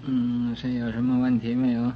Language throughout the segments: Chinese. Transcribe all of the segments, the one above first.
谁有什么问题没有？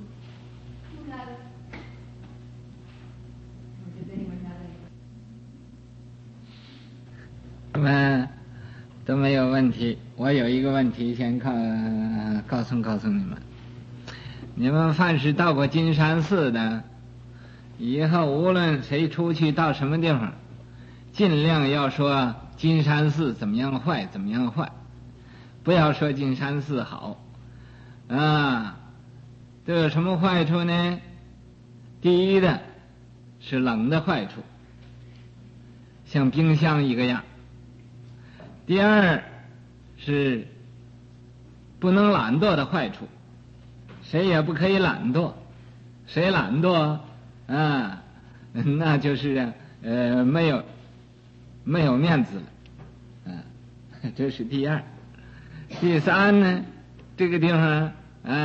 我们都没有问题。我有一个问题先告诉你们，你们凡是到过金山寺的，以后无论谁出去到什么地方，尽量要说金山寺怎么样坏，不要说金山寺好啊。都有什么坏处呢？第一的是冷的坏处，像冰箱一个样。第二是不能懒惰的坏处，谁也不可以懒惰，谁懒惰啊，那就是没有面子了，这是第二。第三呢，这个地方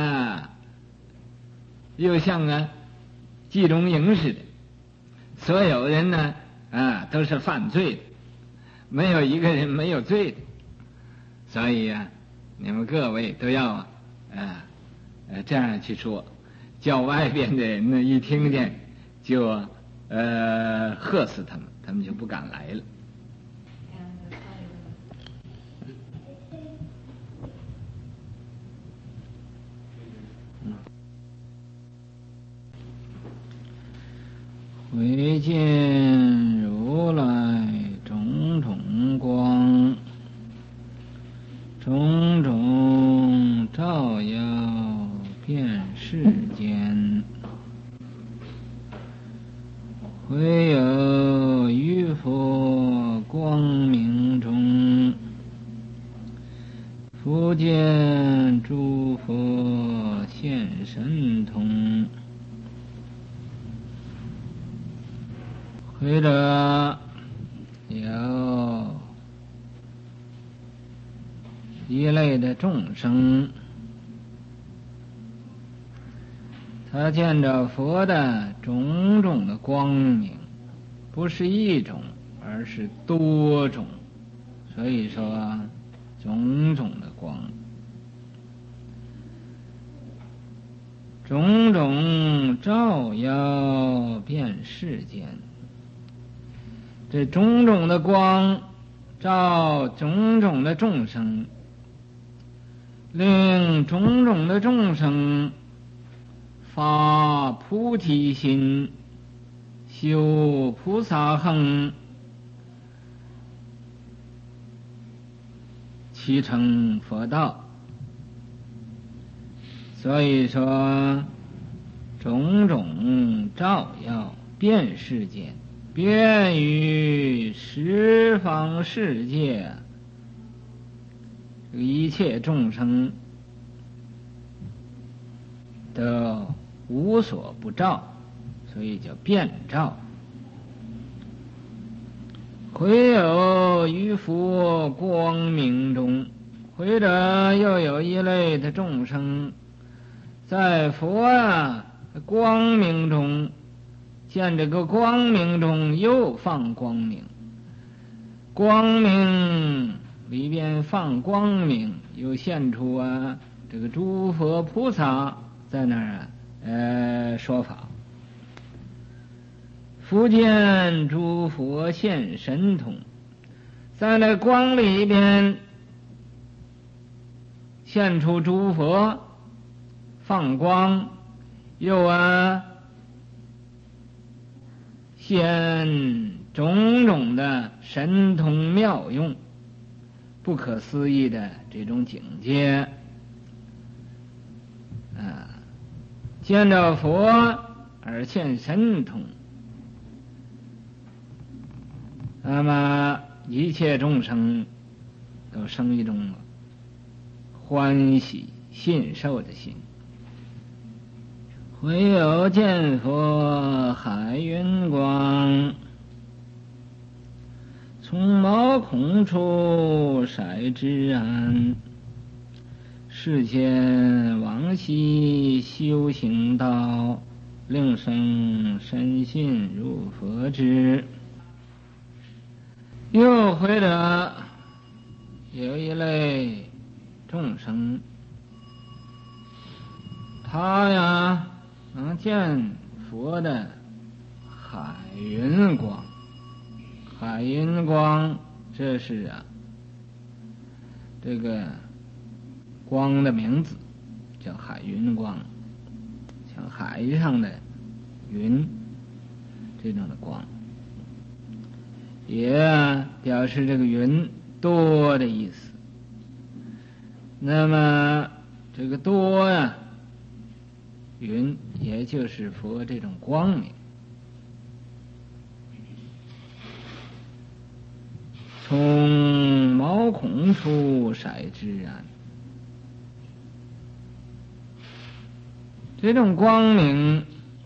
又像个集中营似的，所有人呢都是犯罪的，没有一个人没有罪的。所以你们各位都要这样去说，叫外边的人呢一听见就喝死他们，他们就不敢来了。唯见如来种种光，种种照耀遍世间，唯有于佛光明中，复见诸佛现神通。或者有一类的众生，他见着佛的种种的光明，不是一种，而是多种，所以说种种的光，种种照耀遍世间。这种种的光照种种的众生，令种种的众生发菩提心，修菩萨行，启成佛道。所以说种种照耀遍世间，遍于十方世界，一切众生都无所不照，所以叫遍照。唯有于佛光明中，或者又有一类的众生，在佛光明中，见这个光明中又放光明，光明里边放光明，又现出这个诸佛菩萨在那儿说法。复见诸佛现神通，在那光里边现出诸佛放光，又现种种的神通妙用，不可思议的这种境界见着佛而现神通，那么一切众生都生一种欢喜信受的心。唯有见佛海云光，从毛孔处筛之安，世间往昔修行道，令生深信入佛之。又或者有一类众生， 他呀能见佛的海云光。海云光，这是这个光的名字，叫海云光，像海上的云这种的光，也表示这个云多的意思。那么这个多云也就是佛这种光明。从毛孔处色之然，这种光明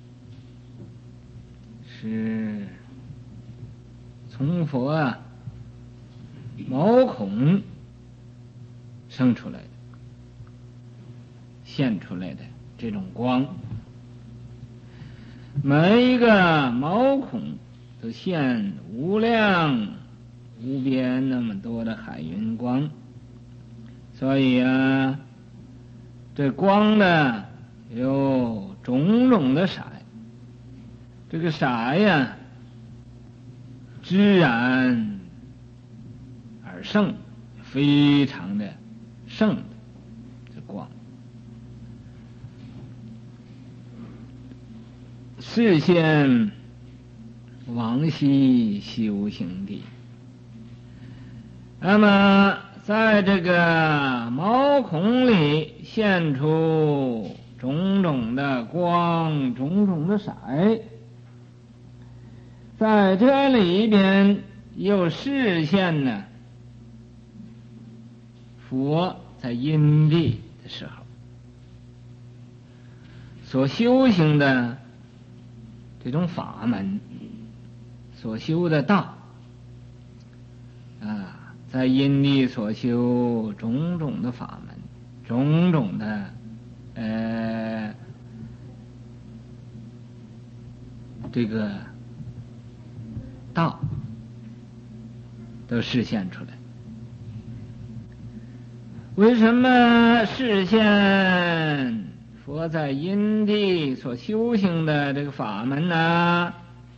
是从佛毛孔生出来的，现出来的这种光。每一个毛孔都现无量无边那么多的海云光，所以这光呢有种种的色，这个色自然而盛，非常的盛的这光。示现往昔修行地。那么在这个毛孔里现出种种的光，种种的色，在这里边又示现佛在因地的时候所修行的这种法门，所修的道在因地所修种种的法门，种种的这个道都示现出来。为什么示现佛在因地所修行的这个法门呢？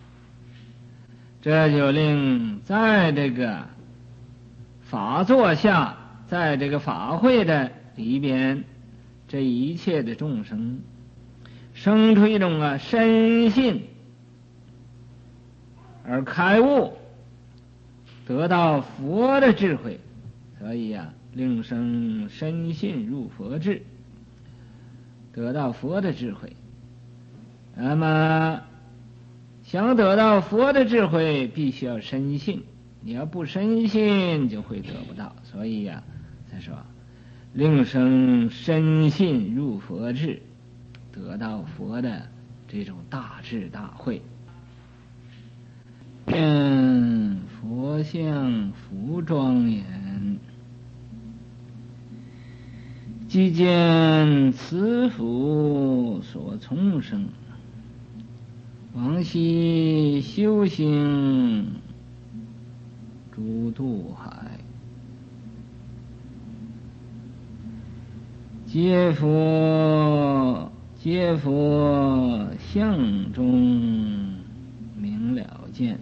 这就令在这个法座下，在这个法会的里边，这一切的众生生出一种深信而开悟，得到佛的智慧。所以令生深信入佛智，得到佛的智慧。那么想得到佛的智慧，必须要深信，你要不深信就会得不到。所以他说令生深信入佛智，得到佛的这种大智大慧。见佛像福庄严，即见慈福所从生，往昔修行诸渡海，皆佛相中明了见。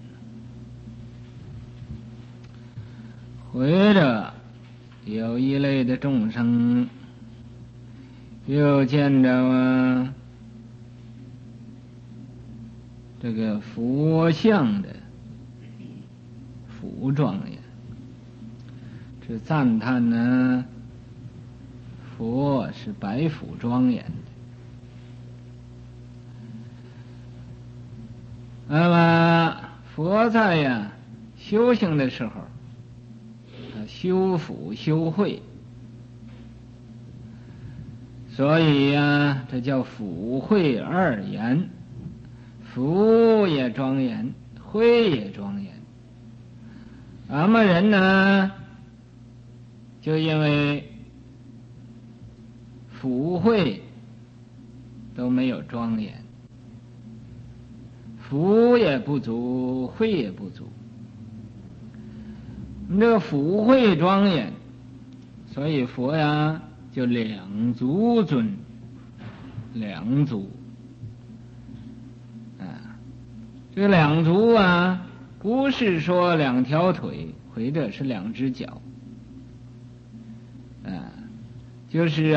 或者有一类的众生，又见着这个佛像的福庄严，这赞叹佛是白福庄严的。那么佛在修行的时候，修福修慧，所以这叫福慧二严，福也庄严，慧也庄严。俺们人呢，就因为福慧都没有庄严，福也不足，慧也不足。这个福慧庄严，所以佛就两足尊， 两足这个两足不是说两条腿或者是两只脚就是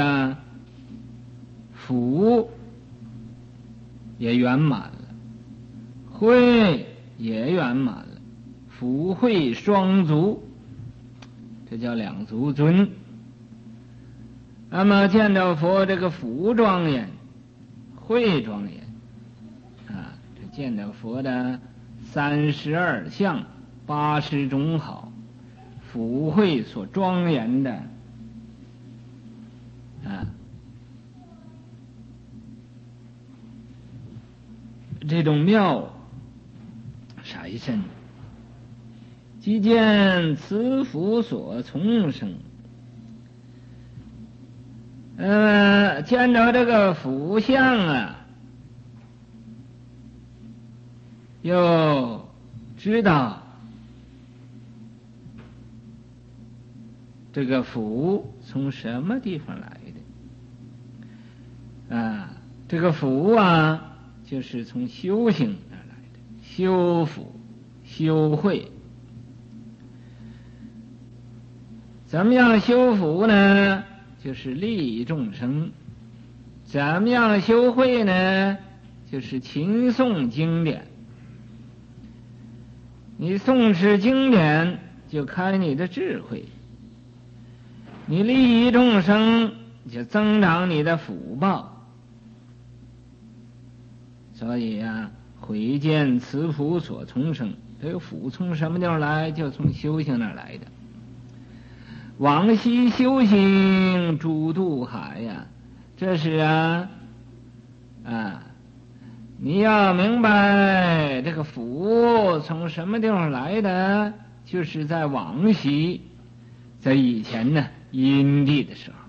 福也圆满了，慧也圆满了，福慧双足，这叫两足尊。那么见到佛这个福庄严，慧庄严这见到佛的32相80种好，福慧所庄严的这种妙色身，即见慈福所从生。见着这个福相又知道这个福从什么地方来的这个福就是从修行而来的，修福修慧。怎么样修福呢？就是利益众生。怎么样修慧呢？就是勤诵经典。你诵持经典就开你的智慧，你利益众生就增长你的福报。所以回见慈福所从生，这个福从什么地方来？就从修行那儿来的。往昔修行诸渡海这是你要明白这个福从什么地方来的，就是在往昔，在以前因地的时候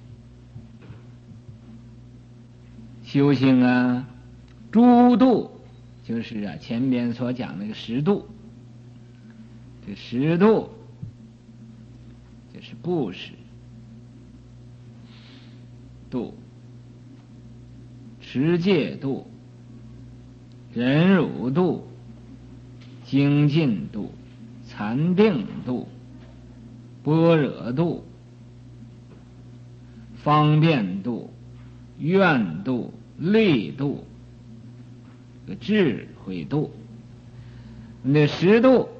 修行诸度，就是前边所讲那个10度。这10度就是布施度、持戒度、忍辱度、精进度、禅定度、般若度、方便度、愿度、力度、智慧度。那10度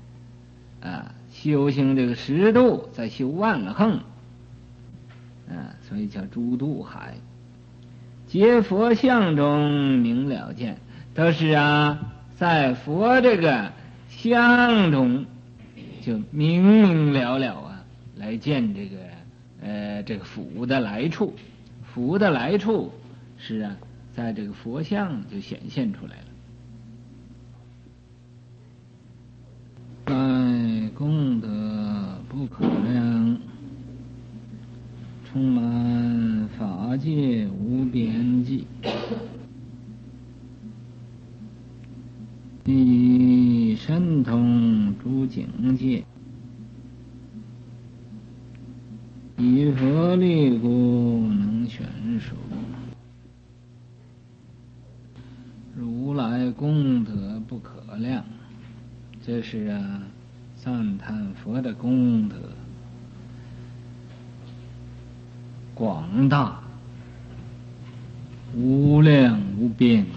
修行这个10度，再修万横所以叫诸渡海。皆佛相中明了见，都是在佛这个相中就明明了了来见这个福的来处。福的来处是在这个佛像就显现出来了。功德不可量，充满法界无边际，以神通诸境界，以佛力故能宣说。如来功德不可量，这是赞叹佛的功德广大无量无边。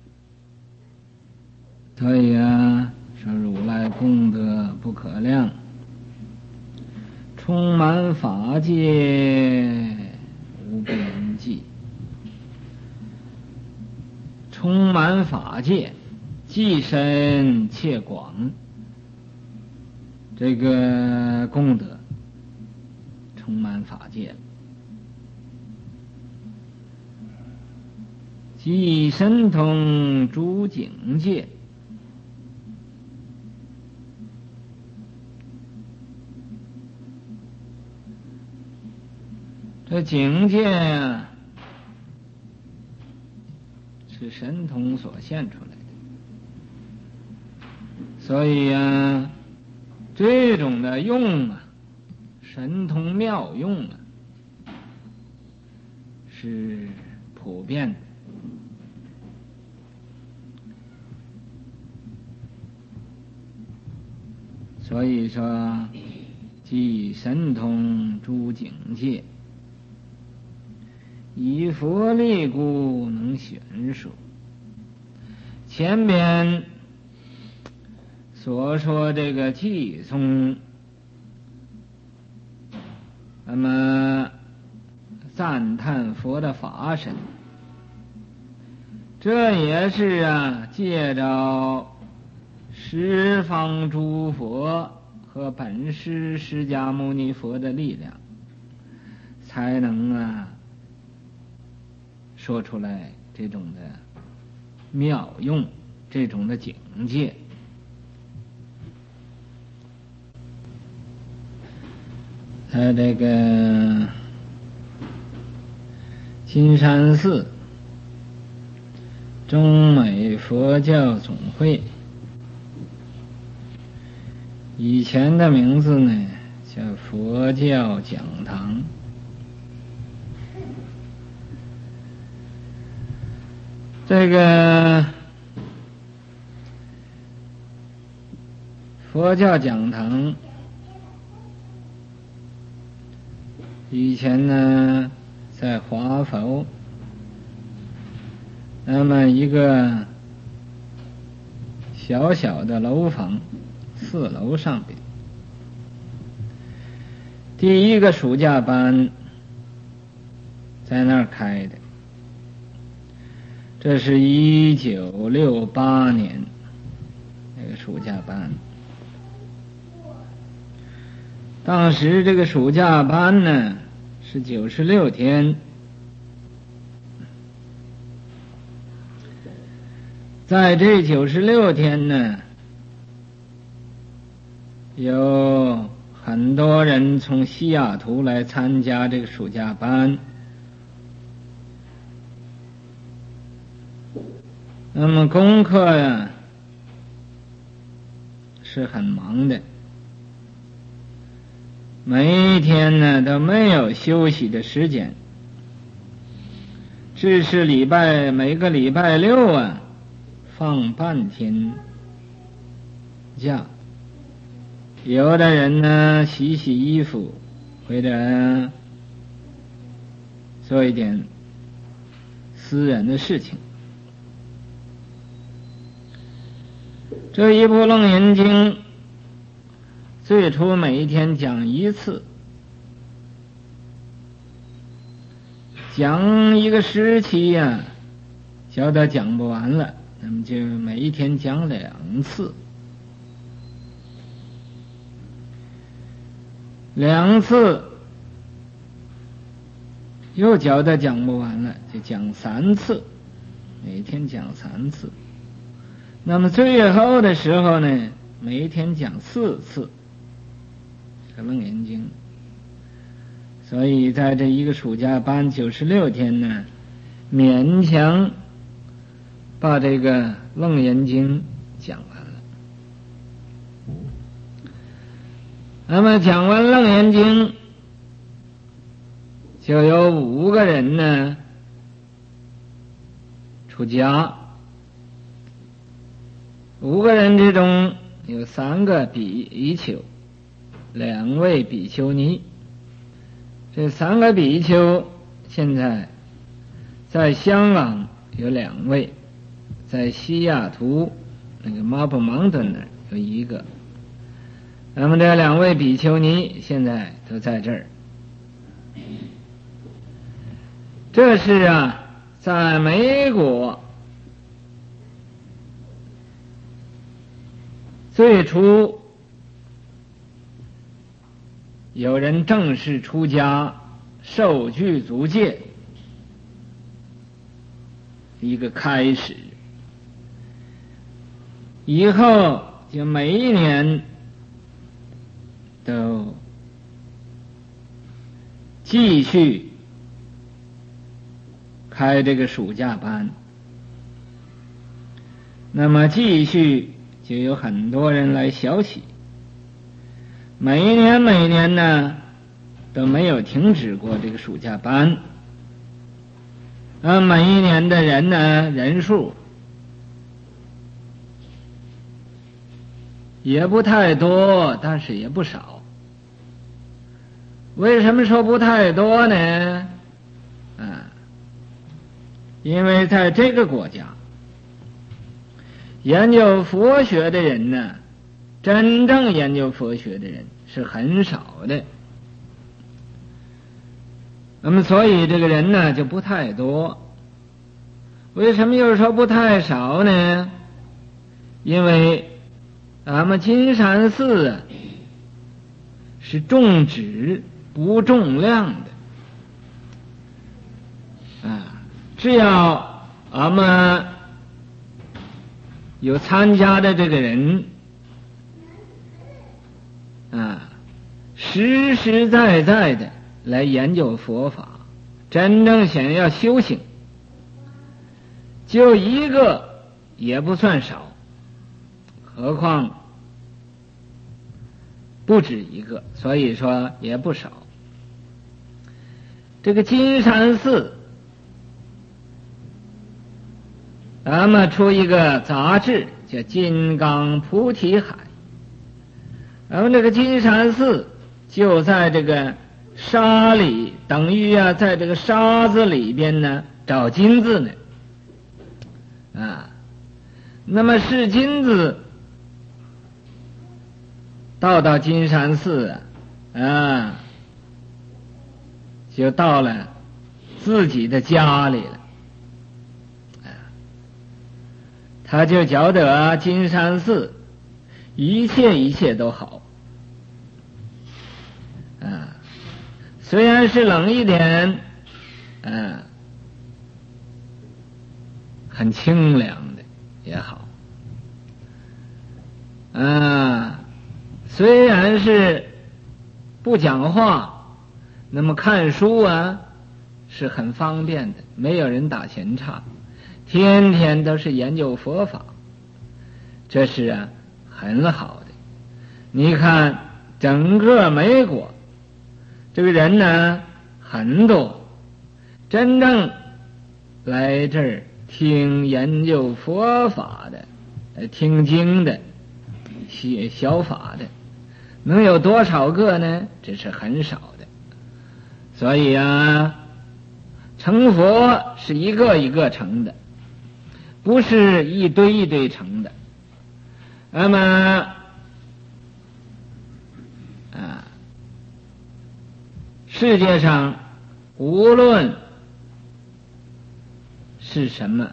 所以说如来功德不可量，充满法界无边际。充满法界，既深且广，这个功德充满法界，即神通诸境界。这境界是神通所现出来的，所以这种的用神通妙用是普遍。所以说，即神通诸境界，以佛力故能玄说。前边所说这个偈颂，那么赞叹佛的法身，这也是借着十方诸佛和本师释迦牟尼佛的力量，才能说出来这种的妙用，这种的境界。他这个金山寺中美佛教总会，以前的名字呢叫佛教讲堂。这个佛教讲堂以前呢在华佛，那么一个小小的楼房，4楼上边，第一个暑假班在那儿开的，这是1968年那个暑假班。当时这个暑假班呢是96天，在这96天呢，有很多人从西雅图来参加这个暑假班。那么功课是很忙的，每一天呢都没有休息的时间，只是每个礼拜6放半天假。有的人呢洗洗衣服，或者做一点私人的事情。这一部《楞严经》最初每一天讲1次，讲一个时期教到讲不完了，那么就每一天讲2次，2次又教到讲不完了，就讲3次，每天讲3次。那么最后的时候呢，每一天讲4次这楞严经。所以在这一个暑假班96天呢，勉强把这个楞严经讲完了。那么讲完楞严经，就有5个人呢出家。5个人之中有3个比丘，2位比丘尼。这3个比丘现在在香港有2位，在西雅图那个 Marble Mountain 那儿有1个。那么这2位比丘尼现在都在这儿。这是在美国最初有人正式出家受具足戒一个开始，以后就每一年都继续开这个暑假班，那么继续就有很多人来小喜，每一年呢都没有停止过这个暑假班。 每一年的人呢人数也不太多，但是也不少。为什么说不太多呢？因为在这个国家研究佛学的人呢，真正研究佛学的人是很少的。那么所以这个人呢就不太多。为什么又说不太少呢？因为咱们金山寺是重质不重量的只要俺们有参加的这个人实实在在的来研究佛法，真正想要修行，就一个也不算少，何况不止一个，所以说也不少。这个金山寺咱们出一个杂志叫《金刚菩提海》，咱们这个金山寺就在这个沙里，等于在这个沙子里边呢找金子呢那么是金子到金山寺就到了自己的家里了他就觉得金山寺一切都好虽然是冷一点很清凉的也好虽然是不讲话，那么看书是很方便的，没有人打闲岔，天天都是研究佛法，这是很好的。你看整个美国这个人呢很多，真正来这儿听研究佛法的听经的小法的能有多少个呢？这是很少的。所以成佛是一个一个成的，不是一堆一堆成的。那么世界上无论是什么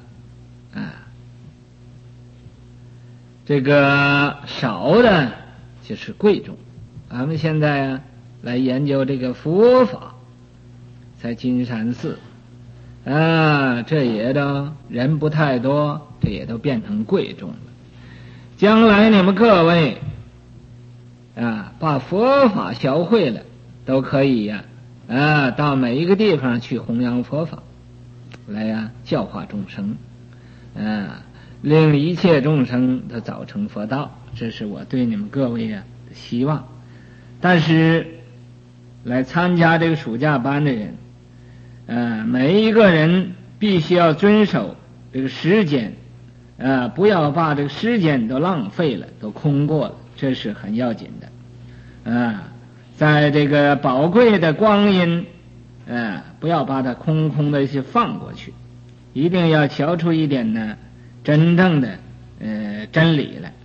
这个少的就是贵重。咱们现在来研究这个佛法，在金山寺这也都人不太多，这也都变成贵重了。将来你们各位把佛法学会了，都可以到每一个地方去弘扬佛法，来教化众生令一切众生都早成佛道，这是我对你们各位的希望。但是来参加这个暑假班的人每一个人必须要遵守这个时间不要把这个时间都浪费了，都空过了，这是很要紧的在这个宝贵的光阴不要把它空的去放过去，一定要瞧出一点呢真正的真理来。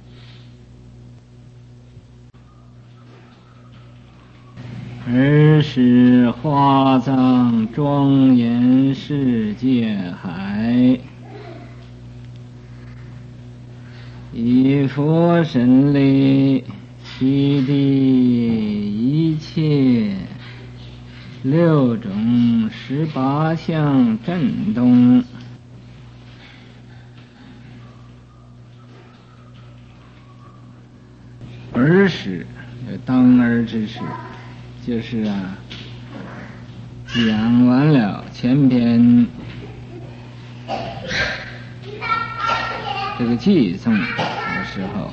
儿时华藏庄严世界海，以佛神力悉地一切六种18相震动，儿时当儿之时，就是讲完了前篇这个偈颂的时候，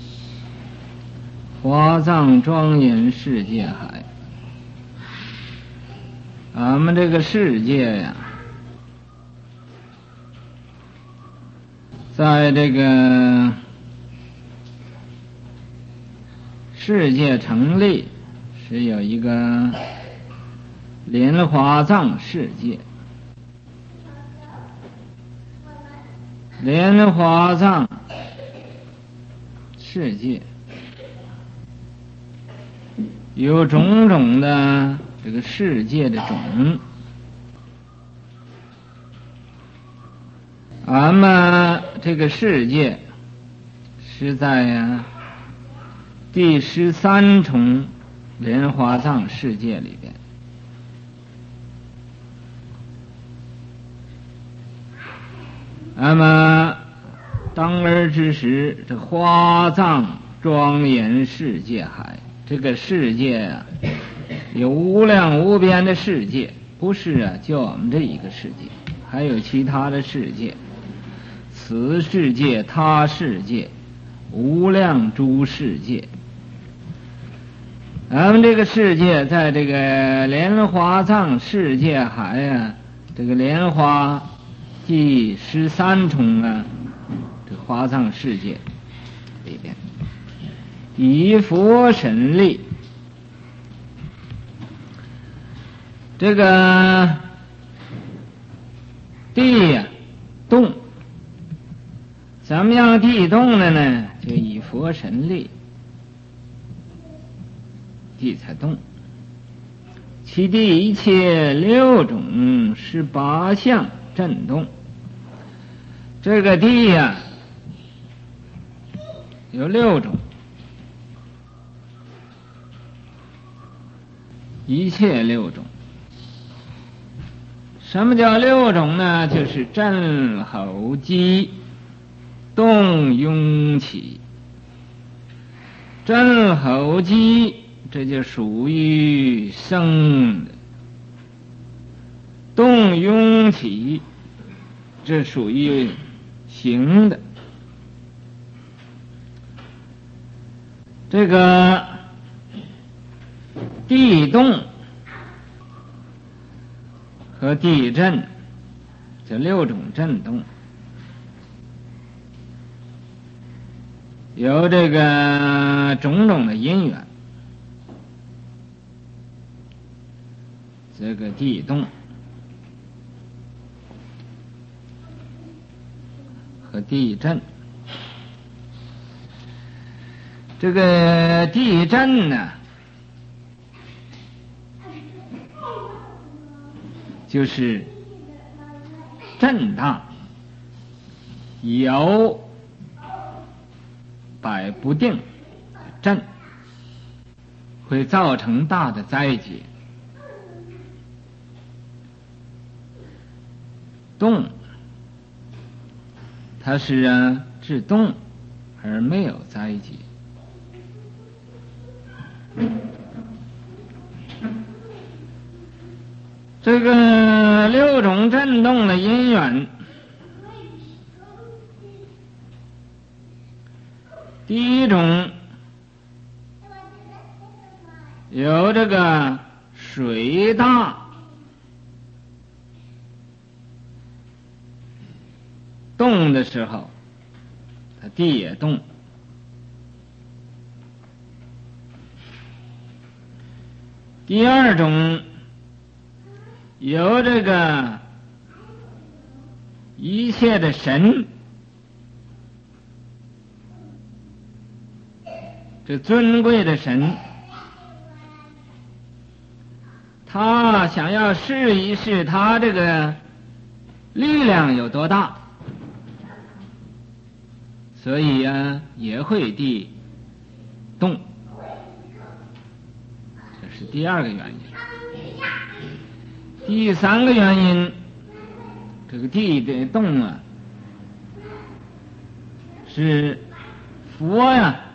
华藏庄严世界海，俺们这个世界在这个世界成立是有一个莲花藏世界，莲花藏世界有种种的这个世界的种，俺们这个世界是在第13重莲花藏世界里边。那么当而之时，这花藏庄严世界海，这个世界啊，有无量无边的世界，不是啊，就我们这一个世界，还有其他的世界，此世界他世界，无量诸世界。咱们这个世界在这个莲花藏世界海啊，这个莲花第13重啊，这个花藏世界里边，以佛神力，这个地呀动，怎么样地动的呢？就以佛神力，地才动。其地一切6种18相震动。这个地呀，有6种，一切6种。什么叫6种呢？就是震吼激动拥起。震吼激这就属于生的，动拥起这属于行的。这个地动和地震这6种震动，有这个种种的因缘。这个地动和地震，这个地震呢，就是震荡摇摆不定，震会造成大的灾劫。动它是制动而没有灾劫。这个6种震动的因缘，第一种有这个水大动的时候，它地也动。第二种有这个一切的神，这尊贵的神，他想要试一试他这个力量有多大，所以也会地动，这是第2个原因。第3个原因，这个地的动是佛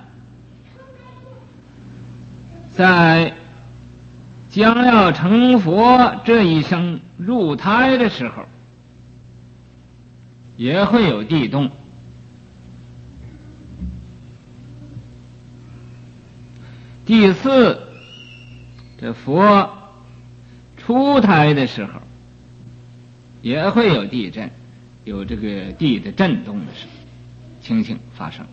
在将要成佛这一生入胎的时候，也会有地动。第4，这佛出胎的时候也会有地震，有这个地的震动的时候。 情形发生。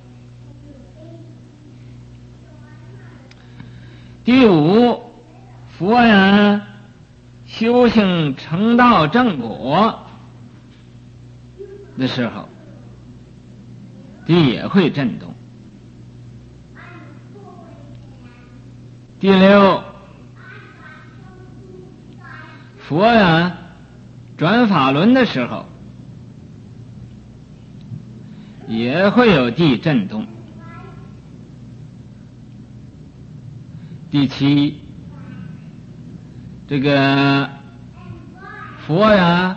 第五，佛呀修行成道正果的时候，地也会震动。第六，佛呀转法轮的时候，也会有地震动。第七，这个佛呀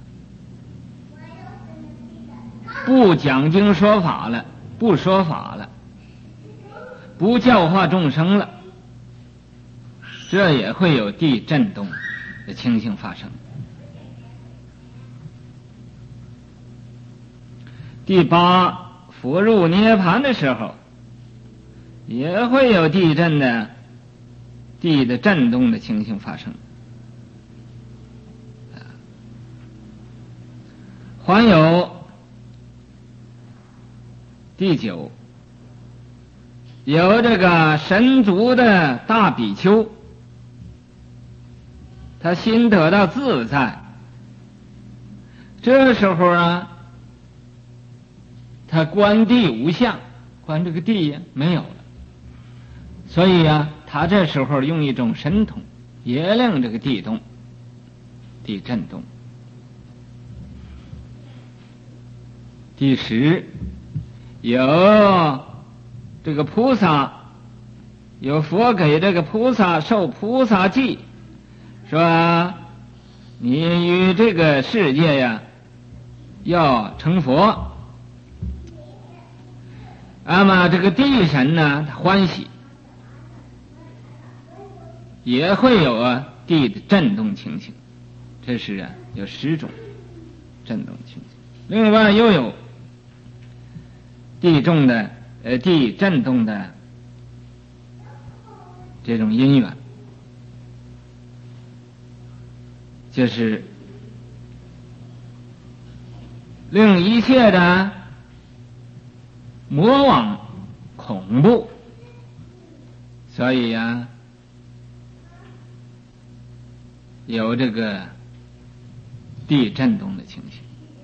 不讲经说法了，不说法了，不教化众生了，这也会有地震动的情形发生。第八，佛入涅盘的时候，也会有地的震动的情形发生。还有第九，有这个神足的大比丘，他心得到自在，这时候啊，他观地无相，观这个地呀没有了，所以啊，他这时候用一种神通，也令这个地动，地震动。第十，有这个菩萨，有佛给这个菩萨受菩萨记，说你与这个世界呀要成佛，那么这个地神呢他欢喜，也会有地的震动情形。这是有10种震动情形。另外又有地震动的这种因缘，就是令一切的魔往恐怖，所以呀，有这个地震动的情形。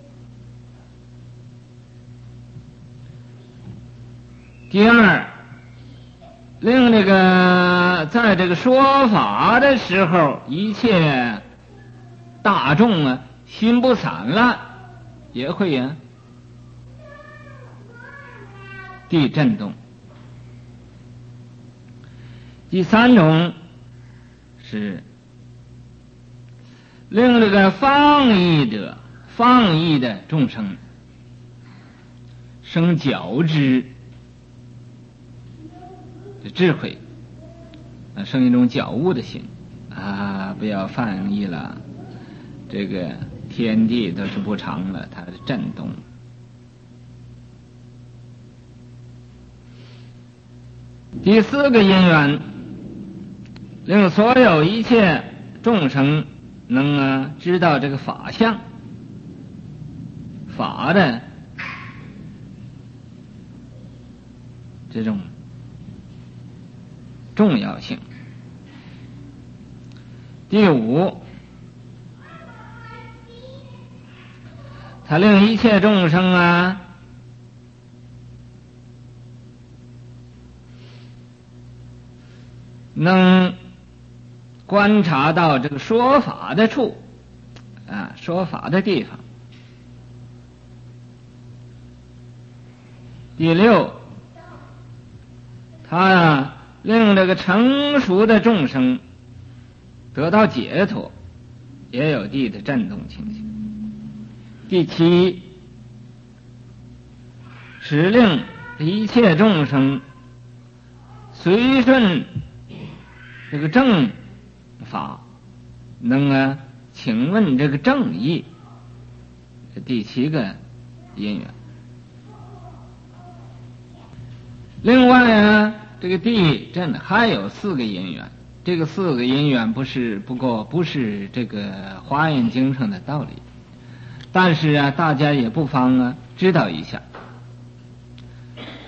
第二，令这个在这个说法的时候，一切大众心不散了，也会地震动。第三种是令这个放逸的众生生觉知的智慧，生一种觉悟的心啊，不要放逸了，这个天地都是不常了，它是震动。第四个因缘，令所有一切众生能知道这个法相，法的这种重要性。第五，它令一切众生能观察到这个说法的处说法的地方。第六，它令这个成熟的众生得到解脱，也有地的震动情形。第七，使令一切众生随顺这个正法，能请问这个正义，这第七个因缘。另外这个地震还有4个因缘，这个4个因缘不是这个华严经上的道理，但是大家也不妨知道一下。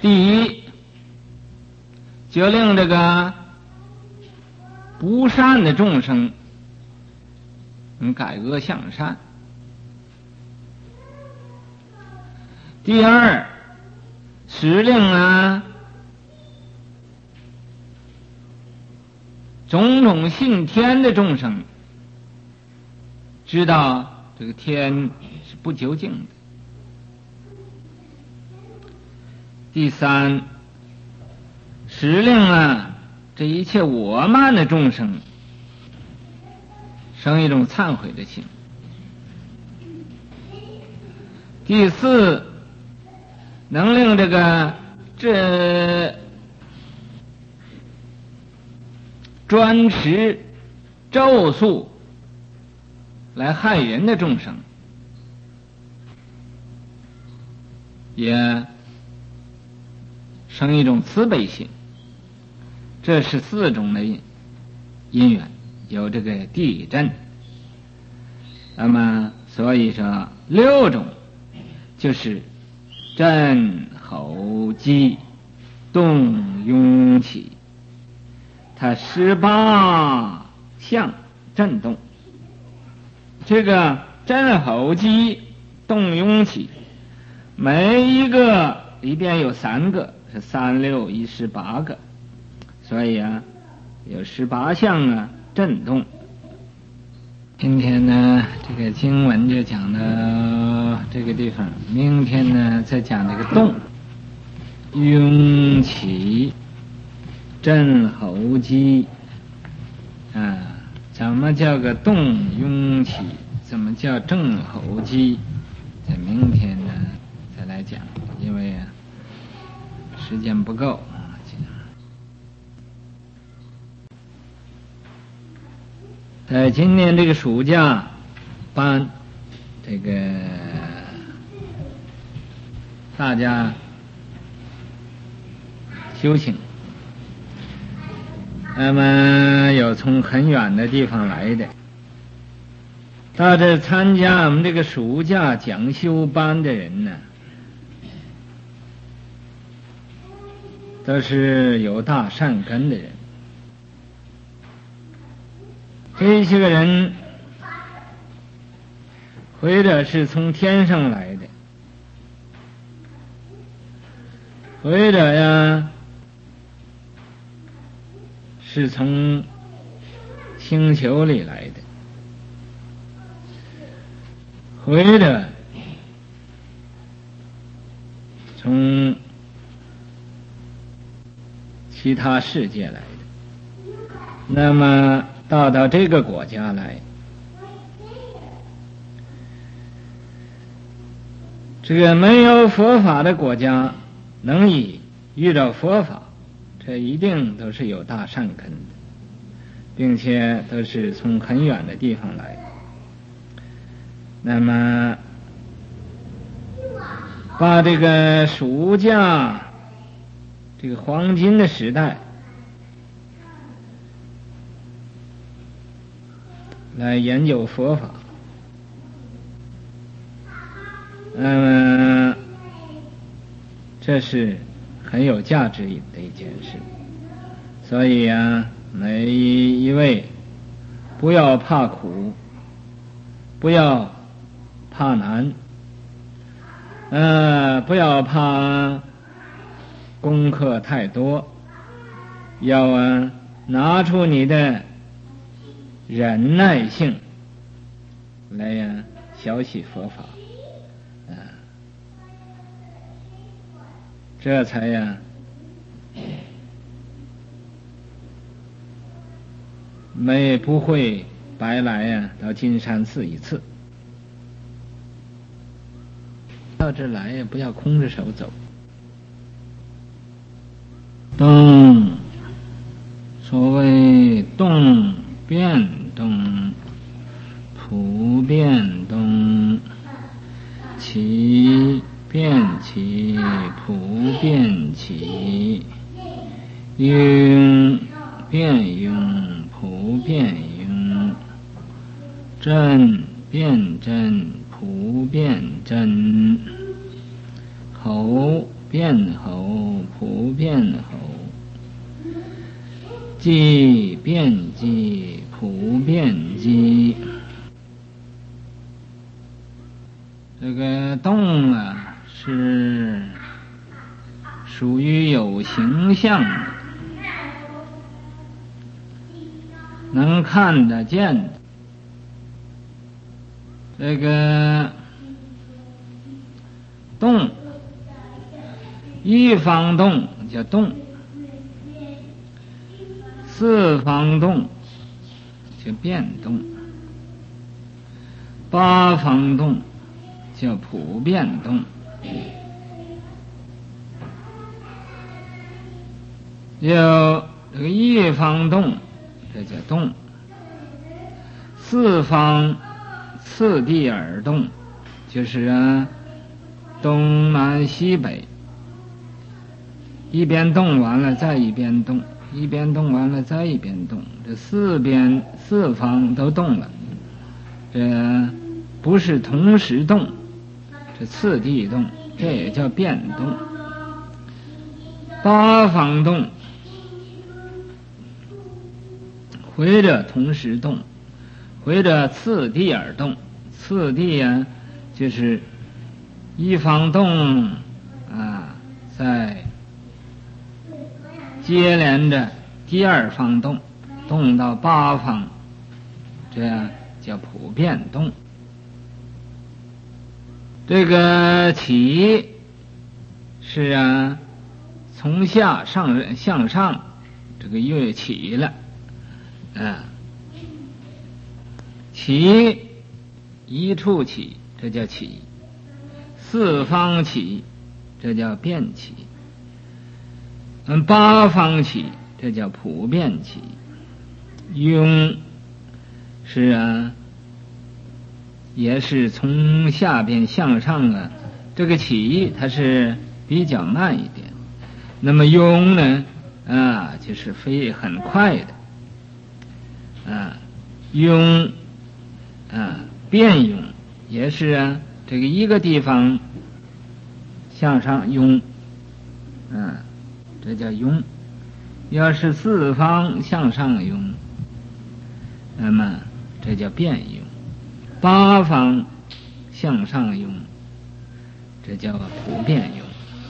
第一，就令这个不善的众生改恶向善。第二，使令种种信天的众生知道这个天是不究竟的。第三，使令这一切我慢的众生生一种忏悔的心。第四，能令这专持咒术来害人的众生也生一种慈悲心。这是4种的因缘，有这个地震。那么所以说6种就是震吼激动涌起，它18项震动。这个震吼激动涌起，每一个里边有3个，是3、6、1、18个，所以有18项震动。今天呢，这个经文就讲到这个地方，明天呢再讲这个动涌起震吼激怎么叫个动涌起，怎么叫震吼激，在明天呢再来讲，因为时间不够。在今年这个暑假班，这个大家修行，那么有从很远的地方来的，到这参加我们这个暑假讲修班的人呢，都是有大善根的人。这些个人或者是从天上来的，或者是从星球里来的，或者从其他世界来的。那么到这个国家来，这个没有佛法的国家能以遇到佛法，这一定都是有大善根的，并且都是从很远的地方来。那么把这个暑假这个黄金的时代来研究佛法，这是很有价值的一件事。所以每一位不要怕苦，不要怕难，不要怕功课太多，要拿出你的忍耐性来学习佛法，这才不会白来到金山寺一次。到这来不要空着手走。动，所谓动变动，普变动，起变起，普变起，用变用，普变用，真变真，普变真，吼变候，普遍候，即变即，普遍即。这个动啊，是属于有形象的，能看得见的。这个动，一方动叫动，四方动叫变动，八方动叫普遍动。有这个一方动，这叫动；四方次第而动，就是东南西北，一边动完了再一边动，一边动完了再一边动，这四方都动了，这不是同时动，这次第动，这也叫变动。八方动回着同时动，回着次第而动。次第啊，就是一方动啊，在接连着第二方动，动到八方，这样叫普遍动。这个起是啊，从下向上，这个又起了啊，起一处起，这叫起；四方起，这叫变起；八方起，这叫普遍起。庸是啊，也是从下边向上啊，这个起它是比较慢一点，那么庸呢啊，就是很快的啊，庸啊，变庸也是啊，这个一个地方向上庸，这叫庸。要是四方向上庸，那么这叫变庸。八方向上庸，这叫普遍庸。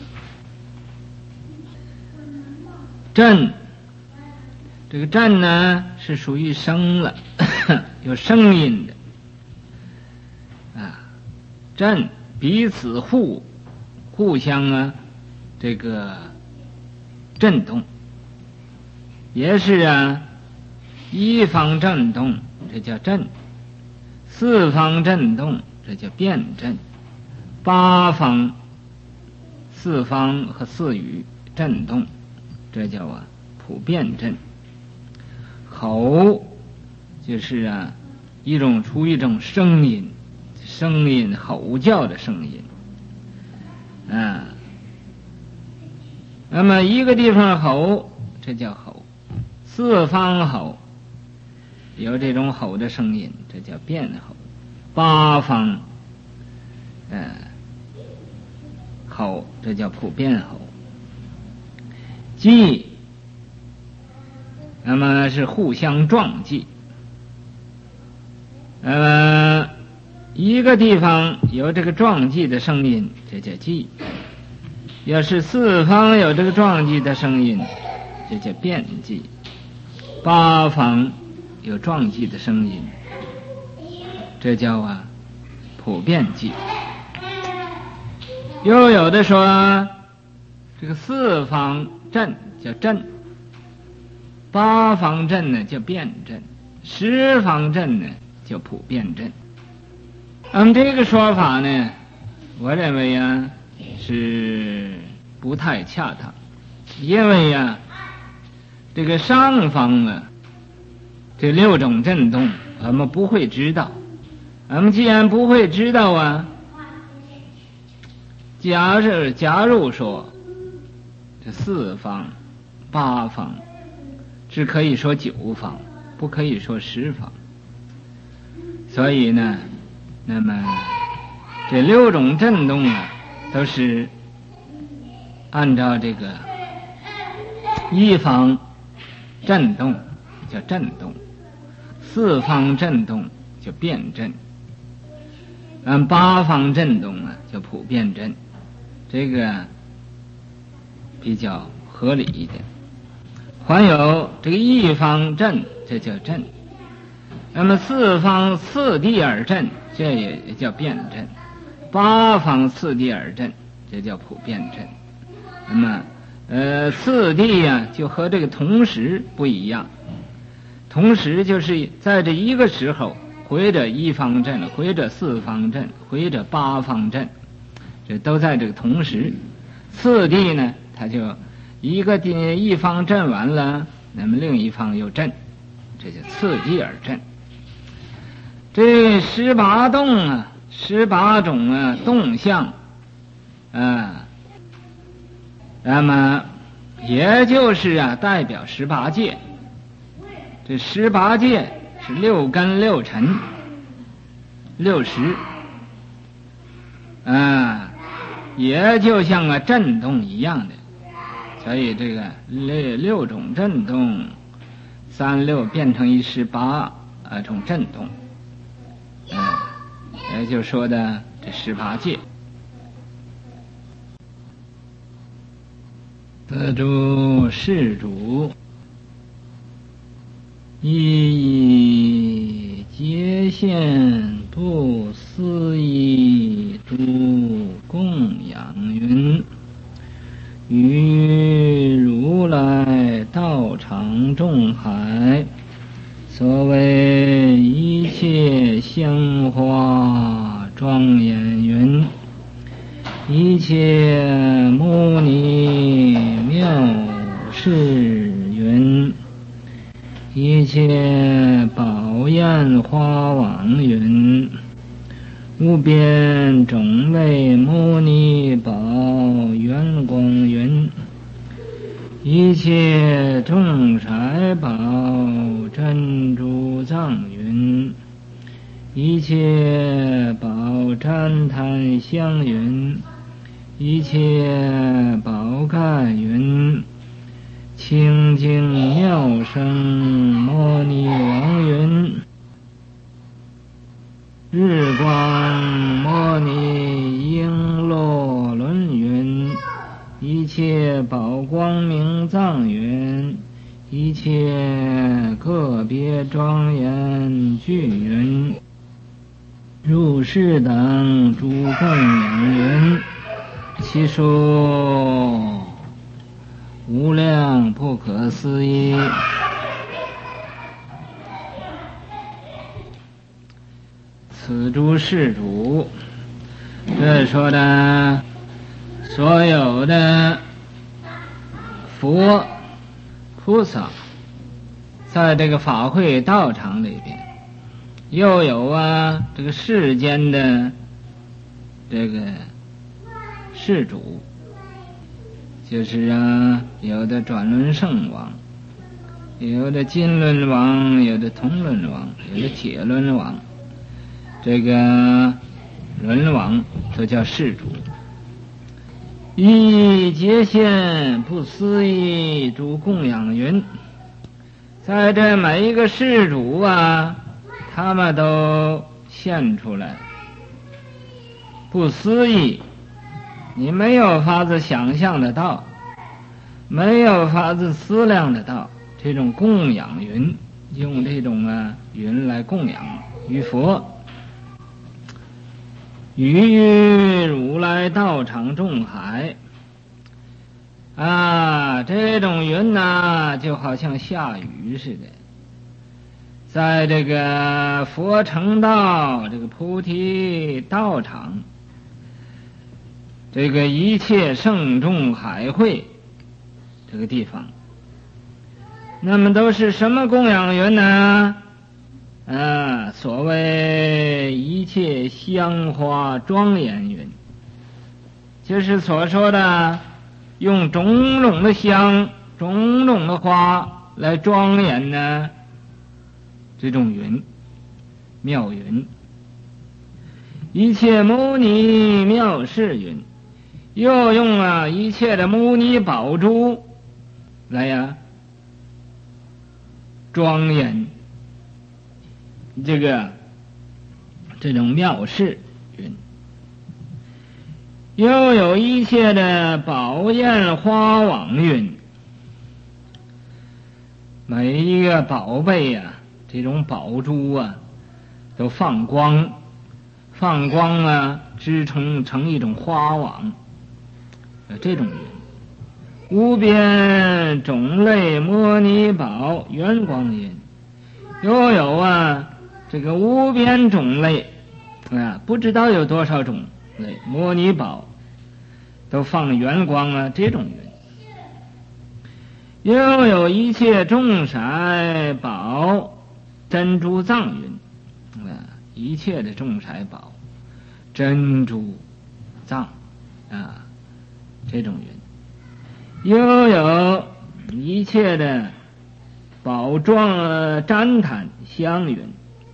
震，这个震呢是属于声了，有声音的啊。震彼此互相啊，这个震动，也是啊，一方震动，这叫震；四方震动，这叫变震；八方、四方和四语震动，这叫啊普遍震。吼就是啊出一种声音吼叫的声音啊。那么一个地方吼，这叫吼；四方吼，有这种吼的声音，这叫变吼；八方吼，这叫普遍吼。击，那么是互相撞击。一个地方有这个撞击的声音，这叫击；要是四方有这个撞击的声音，这叫变击；八方有撞击的声音，这叫啊普遍击。又有的说这个四方震叫震，八方震呢叫变震，十方震呢叫普遍震。这个说法呢，我认为啊是不太恰当，因为啊这个上方啊这六种震动我们不会知道，我们既然不会知道啊，假如说这四方八方只可以说九方，不可以说十方，所以呢那么这六种震动啊都是按照这个一方震动叫震动，四方震动叫辩震，按八方震动啊叫普遍震，这个比较合理一点。还有这个一方震，这叫震。那么四方次第而震，这也叫辩震。八方次第而震，这叫普遍震。那么次第啊，就和这个同时不一样。同时就是在这一个时候，或者一方震，或者四方震，或者八方震，这都在这个同时。次第呢，它就一方震完了，那么另一方又震，这就次第而震。这18动啊，18种啊动向啊，那么也就是啊代表18界。这18界是6根6尘60啊，也就像个震动一样的。所以这个6种震动36变成18种震动，也就说的这18界。得诸世主，以节现不思议诸供养云，于如来道场众海，所谓一切香花庄严云，一切牟尼妙事云，一切宝焰花王云，无边种类牟尼宝圆光云，一切众财宝珍珠藏云，一切宝旃檀香云，一切宝盖云，清净妙声摩尼王云，日光摩尼璎珞轮云，一切宝光明藏云，一切个别庄严具云，入世等诸供养云，其数无量不可思议。此诸世主，这说的所有的佛菩萨，在这个法会道场里边，又有这个世间的这个世主，就是有的转轮圣王，有的金轮王，有的铜轮王，有的铁轮王，这个轮王都叫世主。以节现不思议诸供养云，在这每一个世主他们都现出来不思议，你没有法子想象得到，没有法子思量得到，这种供养云，用这种云来供养于佛，于如来道场众海这种云就好像下雨似的，在这个佛成道这个菩提道场，这个一切圣众海会这个地方，那么都是什么供养云呢？所谓一切香花庄严云，就是所说的用种种的香、种种的花来庄严这种云，妙云。一切牟尼妙事云， 又用一切的摩尼宝珠来庄严这种妙事云，又有一切的宝焰花网云，每一个宝贝这种宝珠都放光织成一种花网，这种云。无边种类摩尼宝圆光云，又有这个无边种类不知道有多少种类摩尼宝都放圆光这种云。又有一切众色宝珍珠藏云，一切的众色宝珍珠藏这种云。又有一切的宝幢旃檀香云，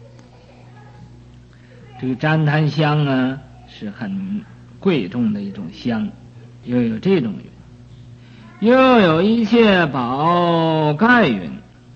这个旃檀香是很贵重的一种香，又有这种云。又有一切宝盖云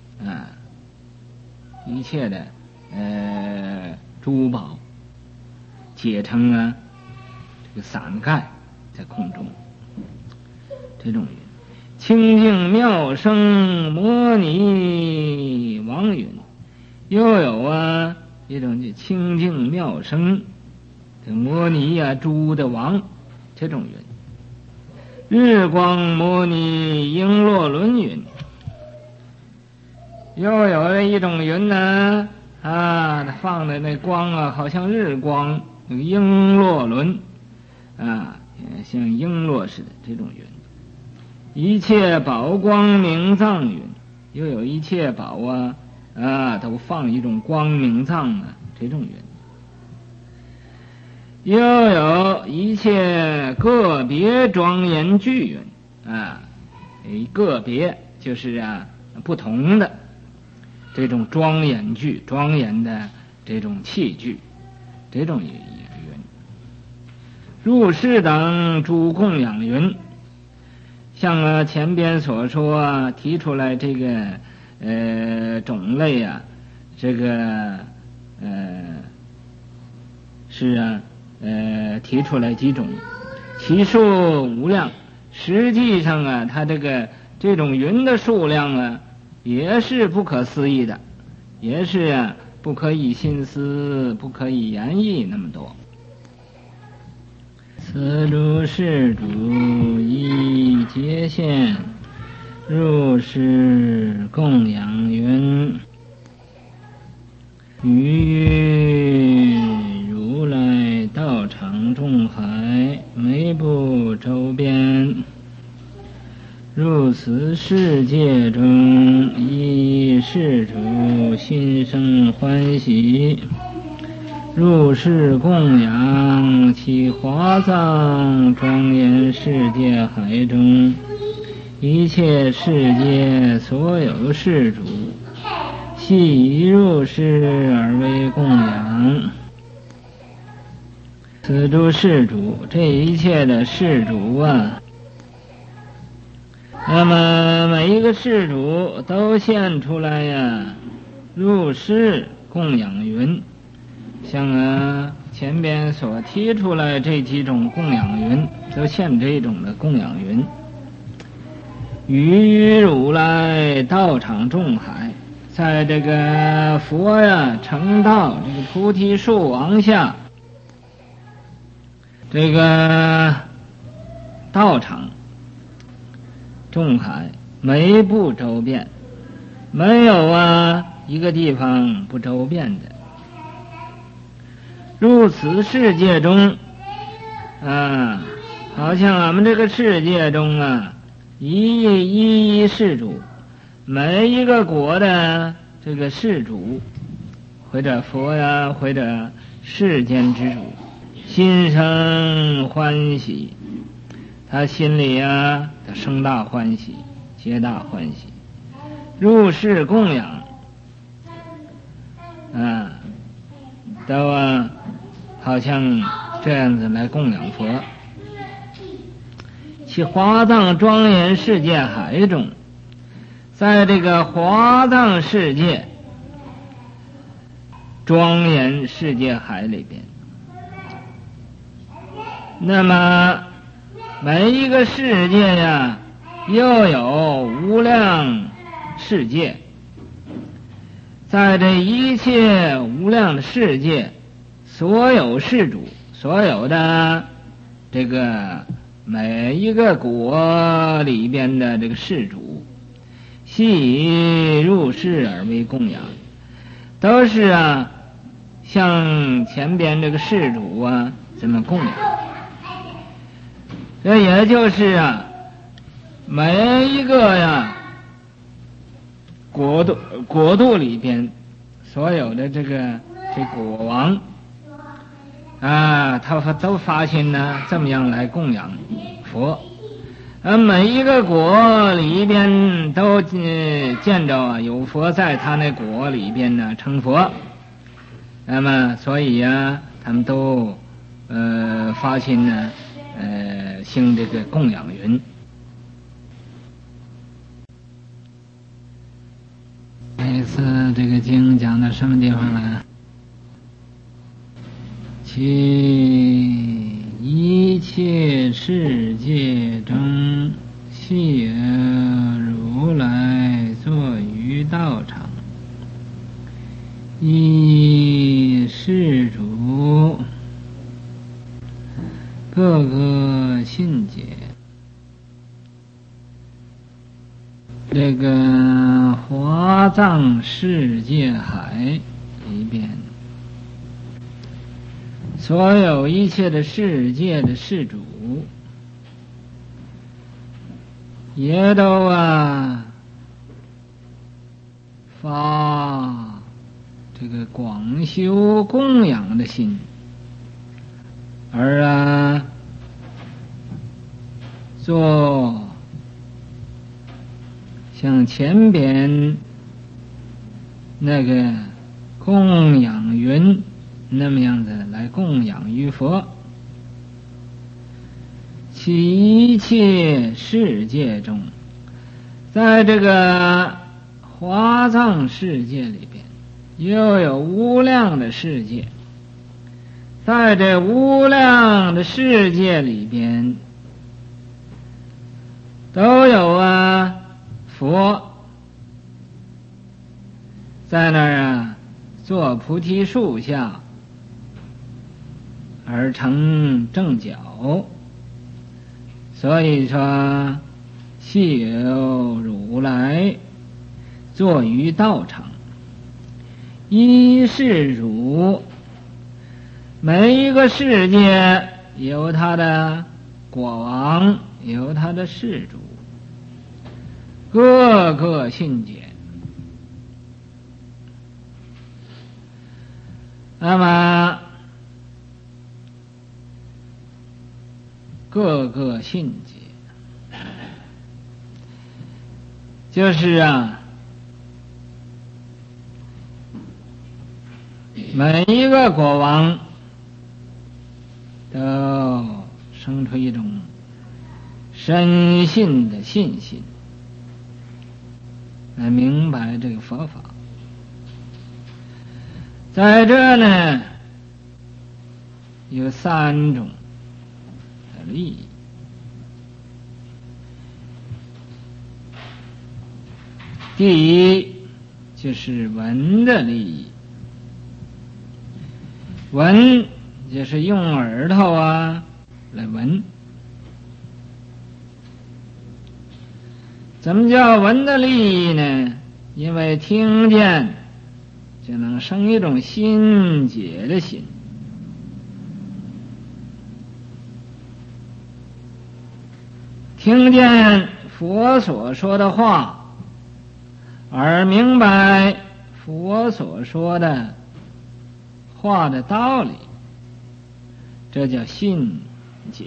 一切的珠宝结成这个伞盖在空中，这种云。清净妙声摩尼王云，又有一种清净妙声这摩尼珠的王，这种云。日光摩尼璎珞轮云，又有一种云它放的那光好像日光，那个璎珞轮像璎珞似的这种云。一切宝光明藏云，又有一切宝都放一种光明藏这种云。又有一切个别庄严具云个别就是不同的这种庄严具，庄严的这种器具，这种云。入世等诸供养云，像前边所说提出来这个种类这个是提出来几种，其数无量。实际上它这种云的数量也是不可思议的，也是不可以心思，不可以言议那么多。此诸世主依界限入世供养云，于如来道场众海每部周边，入此世界中依世主心生欢喜，入世供养其华藏庄严世界海中一切世界所有世主，悉以入世而为供养。此诸世主，这一切的世主那么每一个世主都现出来入世供养云，像前边所提出来这几种供养云，都现这种的供养云。于如来道场众海，在这个佛成道这个菩提树王下，这个道场众海每一步周遍，没有一个地方不周遍的。入此世界中好像俺们这个世界中一世主，每一个国的这个世主或者佛或者世间之主心生欢喜，他心里他生大欢喜，皆大欢喜，入世供养都好像这样子来供养佛。 其华藏庄严世界海中，在这个华藏世界庄严世界海里边，那么每一个世界呀，又有无量世界，在这一切无量的世界，所有世主，所有的这个每一个国里边的这个世主，悉入世而为供养，都是像前边这个世主这么供养。这也就是每一个国度里边所有的这国王他都发心这么样来供养佛，每一个国里边都见着有佛在他那国里边成佛，那么所以他们都发心兴这个供养云。这次这个经讲到什么地方了？其一切世界中，悉有如来坐于道场，依世主各个信解。这个华藏世界海里边，所有一切的世界的世主，也都发这个广修供养的心，而做像前边那个供养云那么样的来供养于佛。其一切世界中，在这个华藏世界里边，又有无量的世界，在这无量的世界里边，都有佛在那儿坐菩提树下而成正觉，所以说悉有如来坐于道场，依世主，每一个世界有他的国王，有他的世主，各个信解。那么各个信解，就是每一个国王都生出一种深信的信心，来明白这个佛法。在这呢，有三种的利益。第一就是闻的利益，闻就是用耳朵来闻。怎么叫闻的利益呢？因为听见就能生一种心解的心，听见佛所说的话，而明白佛所说的话的道理，这叫信解，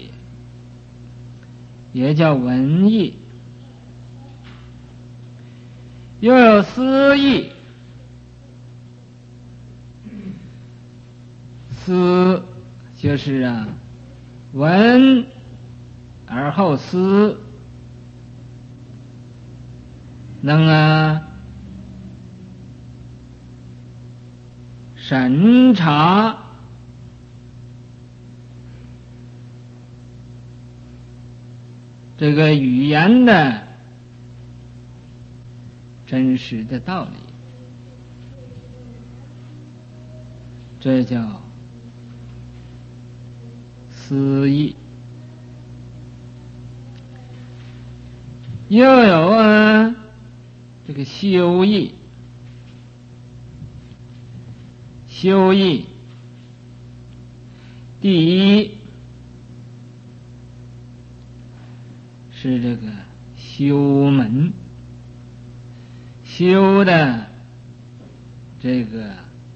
也叫闻义。又有思义，思就是闻而后思，能审查这个语言的真实的道理，这叫思义。又有这个修义。修义第一是这个修门，修的这个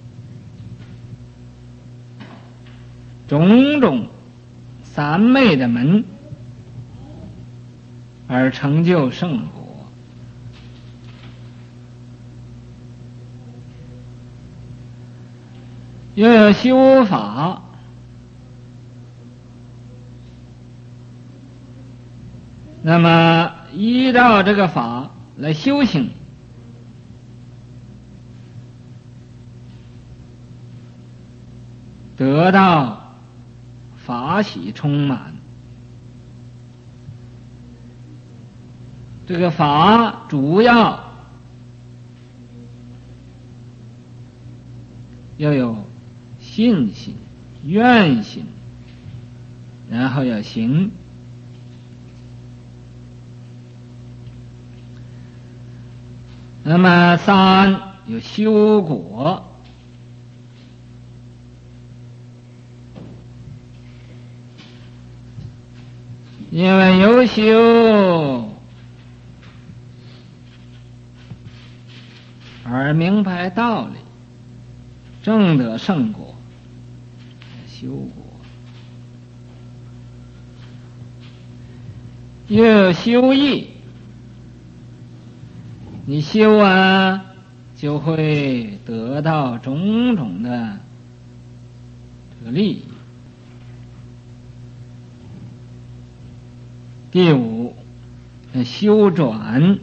种种三昧的门，而成就圣果。又有修法，那么依照这个法来修行，得到法喜充满。这个法主要要有信心、愿心，然后要行。那么三有修果，因为有修而明白道理，正得圣果。修果又有修义，你修就会得到种种的这个利益。第五，修转，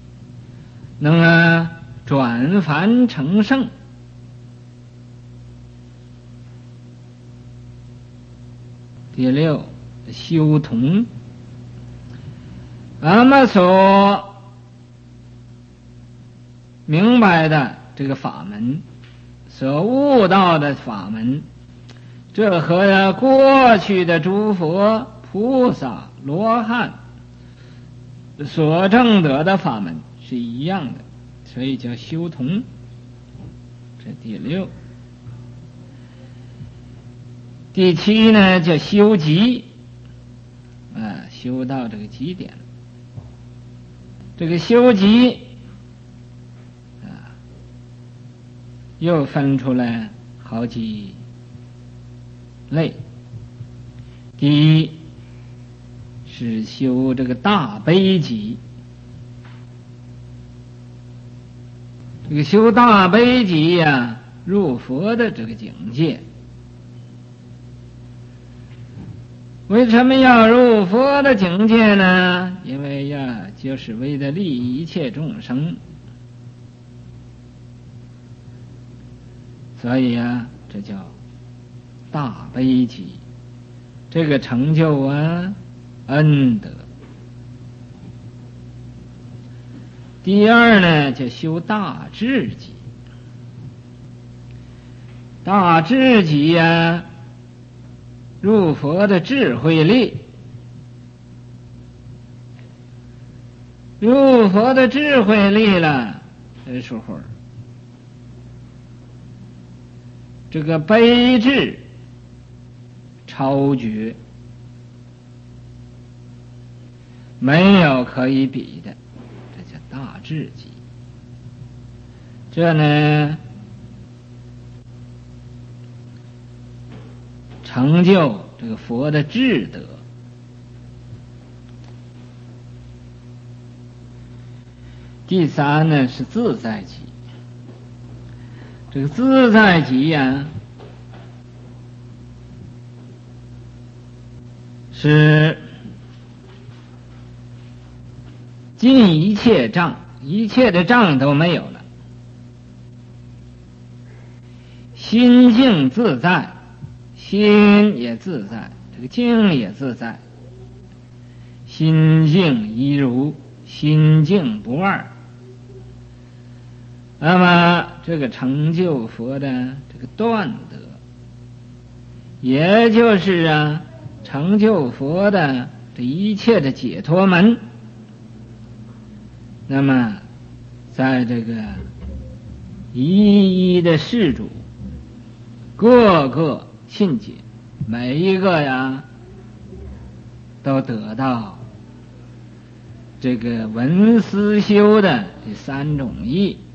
能转凡成圣。第六，修同，俺们所明白的这个法门，所悟到的法门，这和过去的诸佛菩萨罗汉所证得的法门是一样的，所以叫修同。这第六。第七呢，叫修极，修到这个极点。这个修极又分出来好几类。第一是修这个大悲极，这个修大悲极入佛的这个境界。为什么要入佛的境界呢？因为就是为了利益一切众生，所以这叫大悲极。这个成就恩德。第二呢，就修大智极。大智极入佛的智慧力，入佛的智慧力了，这时候这个悲智超绝，没有可以比的，这叫大智极。这呢，成就这个佛的智德。第三呢是自在极。这个自在极是尽一切障，一切的障都没有了，心境自在，心也自在，这个境也自在，心境一如，心境不二。那么这个成就佛的这个断得，也就是成就佛的这一切的解脱门。那么在这个一一的事主，各个信解，每一个都得到这个闻思修的这三种义。